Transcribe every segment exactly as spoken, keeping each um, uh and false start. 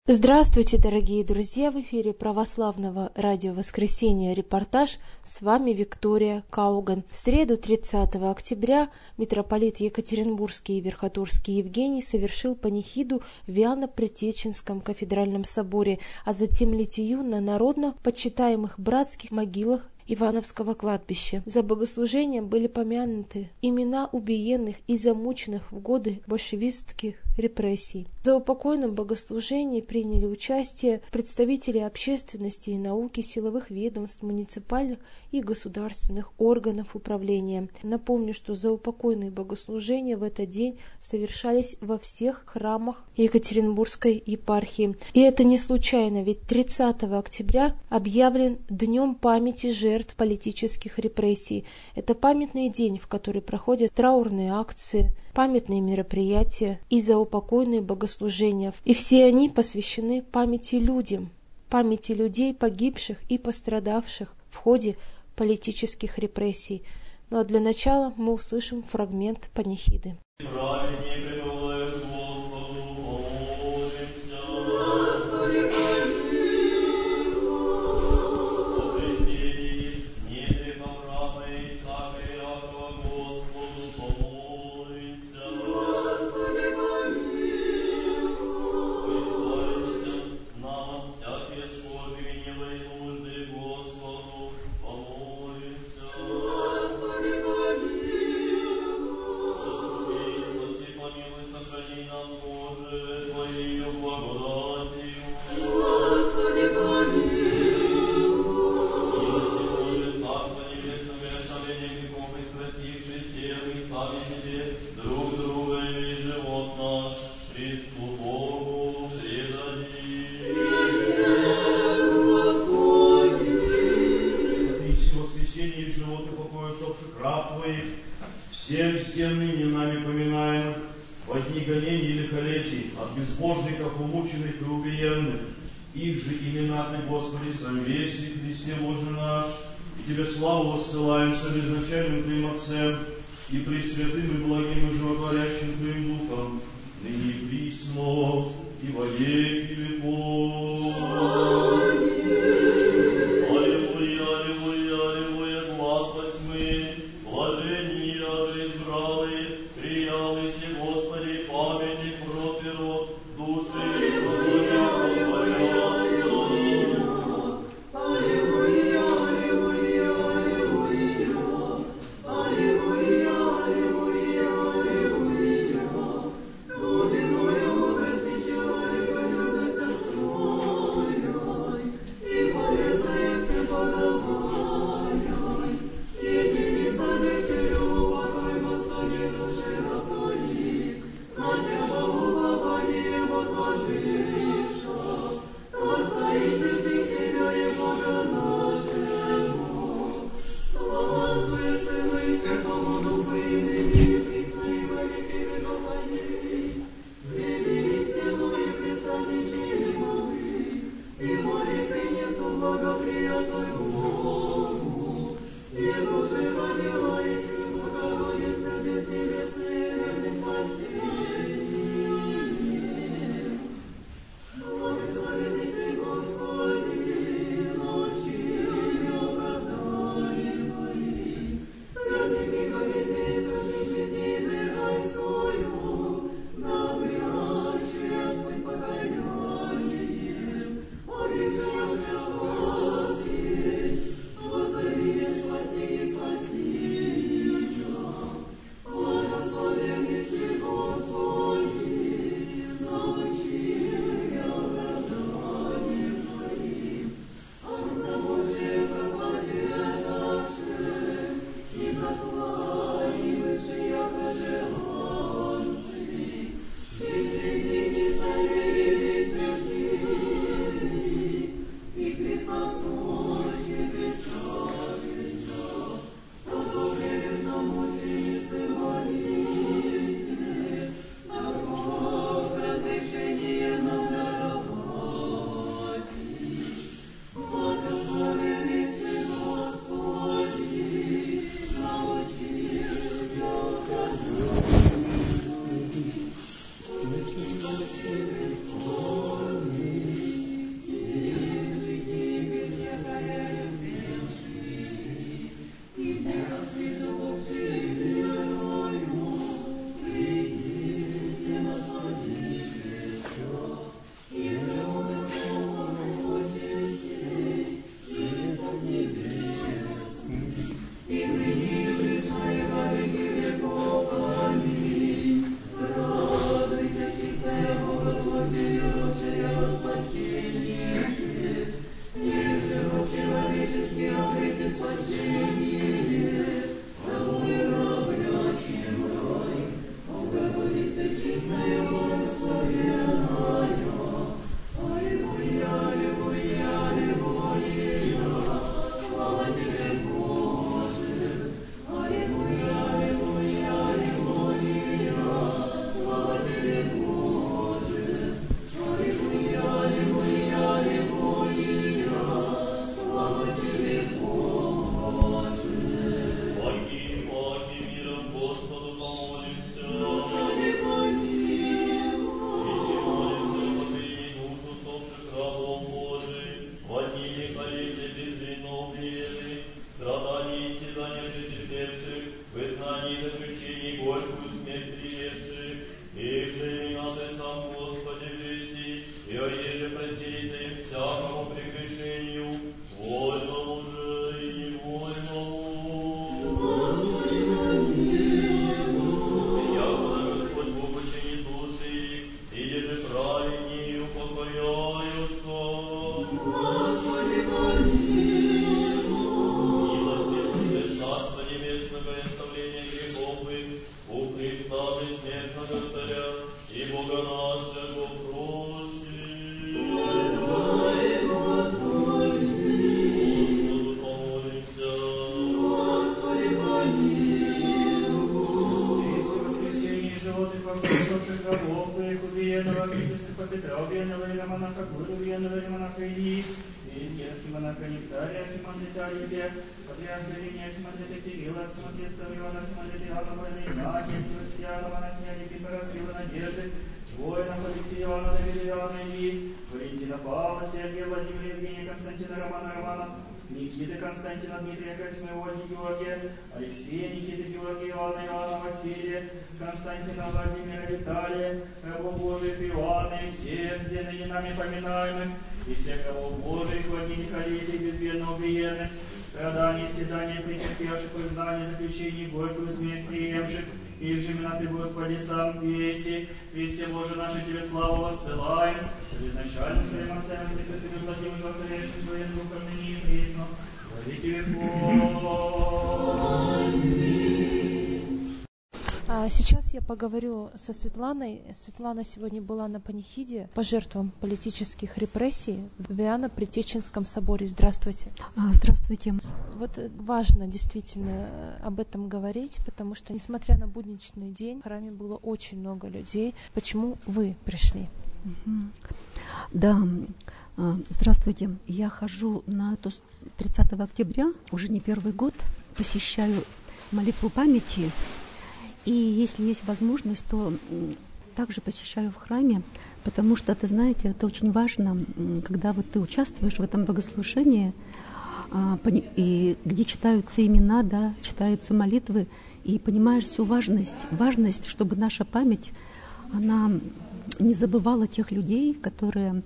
Здравствуйте, дорогие друзья! В эфире православного радио «Воскресенье» репортаж. С вами Виктория Кауган. В среду, тридцатого октября, митрополит Екатеринбургский и Верхотурский Евгений совершил панихиду в Иоанно-Предтеченском кафедральном соборе, а затем литию на народно почитаемых братских могилах Ивановского кладбища. За богослужением были помянуты имена убиенных и замученных в годы большевистских репрессий. В заупокойном богослужении приняли участие представители общественности и науки, силовых ведомств, муниципальных и государственных органов управления. Напомню, что заупокойные богослужения в этот день совершались во всех храмах Екатеринбургской епархии. И это не случайно, ведь тридцатого октября объявлен Днем памяти жертв политических репрессий. Это памятный день, в который проходят траурные акции, памятные мероприятия и заупокойные богослужения. И все они посвящены памяти людям, памяти людей, погибших и пострадавших в ходе политических репрессий. Ну а для начала мы услышим фрагмент панихиды. Всех с тем ныне нами поминаемых во дни гонений и лихолетий, от безбожников, умученных и убиенных, их же имена Ты, Господи, сам весь и Христе Боже наш, и Тебе славу воссылаем с обезначальным Твоим Отцем, и пресвятым и благим и животворящим Твоим Духом, ныне и присно, и во веки веков. Аллилуйя, аллилуйя, аллилуйя, глас восьмы, блаженни избралы, приялися, Господи, памяти протеро, души и Аллилуйя, Вера монаха Гуру, Вера монаха Ильи, Иерский монаха Нектария, Архимандрита Архипе, Патриарх Ириния, Архимандрита Кирилла, Архимандрита Иоанна, Архимандрита Иоанна, Воина Игнатия, Севастьяна, монахиня Никифора, Сила Надежды, воинов Алексея Иоанна, Давида Иоанна Ильи, Валентина Павла, Сергея Владимира, Евгения, Константина Романа Романа, Никиты Константина, Дмитрия Космева, Георгия, Алексея, Никиты, Георгия, Иоанна, Иоанна, Василия, Константина, Владимира, Виталия, кого Божиих, Иоанна, и всех здесь ныне нами поминаемых, и всех, кого Божиих, владимих, олетих, безведно убиенных, страданий, истязаний, претерпевших, изгнаний, заключений, горькую смерть приемших, их же имена Ты, Господи, сам веси, Христе Боже наши Тебе славу воссылаем, с изначальным Твоим Отцем, Пресвятым и Благим, Богородичным Твоим Духом, ныне и присно, во веки веков. Сейчас я поговорю со Светланой. Светлана сегодня была на панихиде по жертвам политических репрессий в Иоанно-Предтеченском соборе. Здравствуйте. Здравствуйте. Вот важно действительно об этом говорить, потому что, несмотря на будничный день, в храме было очень много людей. Почему вы пришли? Да, здравствуйте. Я хожу на тридцатого октября, уже не первый год, посещаю молитву памяти. И если есть возможность, то также посещаю в храме, потому что, ты знаете, это очень важно, когда вот ты участвуешь в этом богослужении, и где читаются имена, да, читаются молитвы, и понимаешь всю важность, важность, чтобы наша память, она не забывала тех людей, которые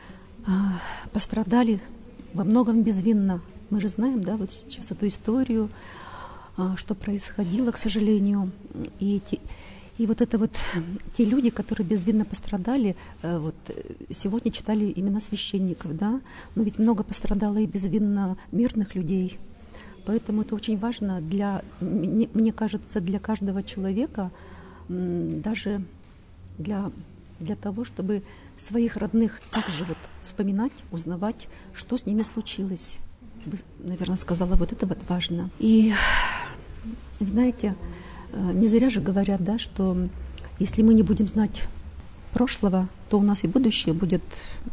пострадали во многом безвинно. Мы же знаем, да, вот сейчас эту историю, что происходило, к сожалению. И, те, и вот это вот те люди, которые безвинно пострадали, вот сегодня читали имена священников, да, но ведь много пострадало и безвинно мирных людей. Поэтому это очень важно для, мне, мне кажется, для каждого человека, даже для, для того, чтобы своих родных также вот вспоминать, узнавать, что с ними случилось. Бы, наверное, сказала, вот это вот важно. И знаете, не зря же говорят, да, что если мы не будем знать прошлого, то у нас и будущее будет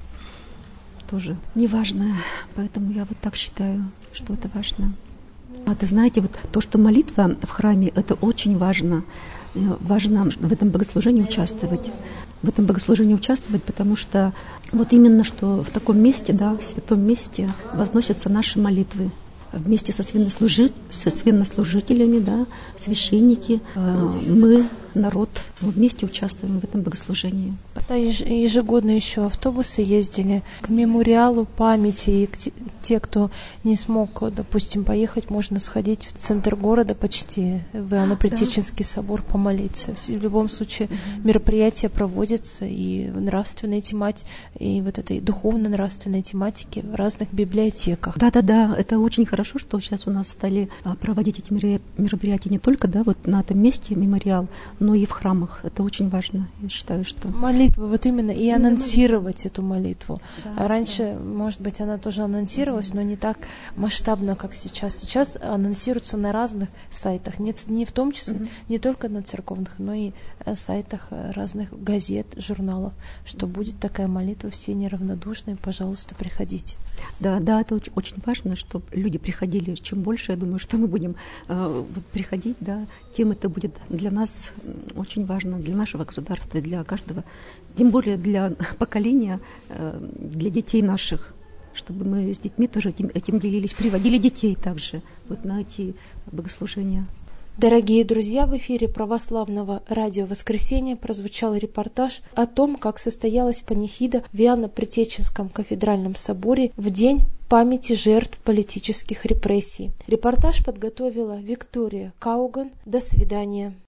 тоже неважное. Поэтому я вот так считаю, что это важно. А ты знаете, вот то, что молитва в храме, это очень важно. Важно в этом богослужении участвовать. В этом богослужении участвовать, потому что вот именно что в таком месте, да, в святом месте возносятся наши молитвы. Вместе со, священнослужи... со священнослужителями, да, священники, э, мы, народ, мы вместе участвуем в этом богослужении. Да, ежегодно еще автобусы ездили к мемориалу памяти, и к те, те, кто не смог, допустим, поехать, можно сходить в центр города почти, в Иоанно-Предтеченский да. собор, помолиться. В любом случае угу. мероприятия проводятся и в нравственной тематике, и вот этой духовно-нравственной тематике в разных библиотеках. Да-да-да, это очень хорошо, что сейчас у нас стали проводить эти мероприятия не только, да, вот на этом месте мемориал, но и в храмах. Это очень важно, я считаю, что... Молитва, вот именно, и анонсировать эту молитву. Да, Раньше, да. может быть, она тоже анонсировалась, но не так масштабно, как сейчас. Сейчас анонсируется на разных сайтах, не, не в том числе, mm-hmm. не только на церковных, но и сайтах разных газет, журналов, что будет такая молитва, все неравнодушные, пожалуйста, приходите. Да, да, это очень, очень важно, чтобы люди приходили. Чем больше, я думаю, что мы будем э, приходить, да, тем это будет для нас очень важно, для нашего государства, для каждого, тем более для поколения, э, для детей наших, чтобы мы с детьми тоже этим, этим делились, приводили детей также вот на эти богослужения. Дорогие друзья, в эфире православного радио «Воскресенье» прозвучал репортаж о том, как состоялась панихида в Иоанно-Предтеченском кафедральном соборе в день памяти жертв политических репрессий. Репортаж подготовила Виктория Кауган. До свидания.